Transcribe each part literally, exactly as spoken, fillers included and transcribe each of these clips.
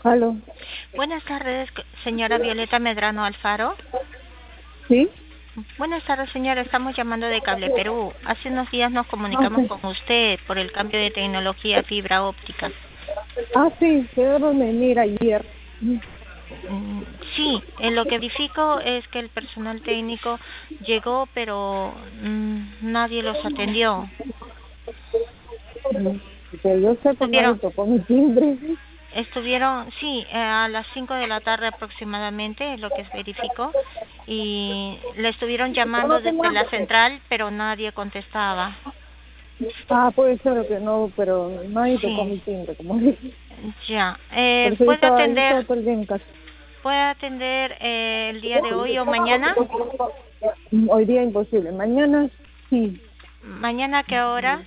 Aló. Buenas tardes, señora Violeta Medrano Alfaro. ¿Sí? Buenas tardes, señora. Estamos llamando de Cable Perú. Hace unos días nos Ah, comunicamos sí. con usted por el cambio de tecnología fibra óptica. Ah, sí, quedaron de venir ayer. Mm, Sí, eh, lo que verifico es que el personal técnico llegó, pero mm, nadie los atendió. Mm, Que yo sepa, nadie Estuvieron, tocó mi timbre. estuvieron, sí, eh, a las cinco de la tarde aproximadamente, es lo que verificó, y le estuvieron llamando desde la central, pero nadie contestaba. Ah, puede ser que no, pero nadie tocó Sí, mi timbre, como dije. ya. Por Eh, eso yo ¿puede estaba, yo estaba atender, todo el día en casa. puede atender eh, el día de hoy o mañana? Mm, Hoy día imposible. Mañana sí. ¿Mañana a qué hora?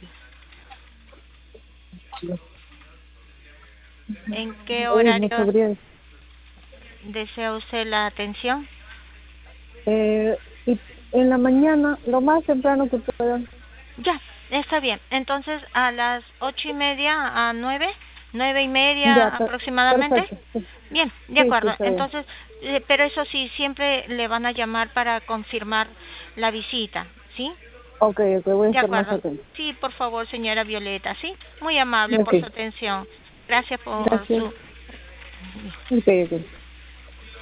¿En qué Uy, no horario sabría. desea usted la atención? Eh, y en la mañana, lo más temprano que puedan. Ya, está bien. Entonces, a las ocho y media a nueve, nueve y media Ya, per- aproximadamente. perfecto. Sí, Bien, de sí, sí, acuerdo. está bien. Entonces, eh, pero eso sí, siempre le van a llamar para confirmar la visita, ¿sí? Ok, ok, voy a De estar más acuerdo. atento. Sí, por favor, señora Violeta, ¿sí? Muy amable Ok, por su atención. Gracias por gracias. su... Ok, ok.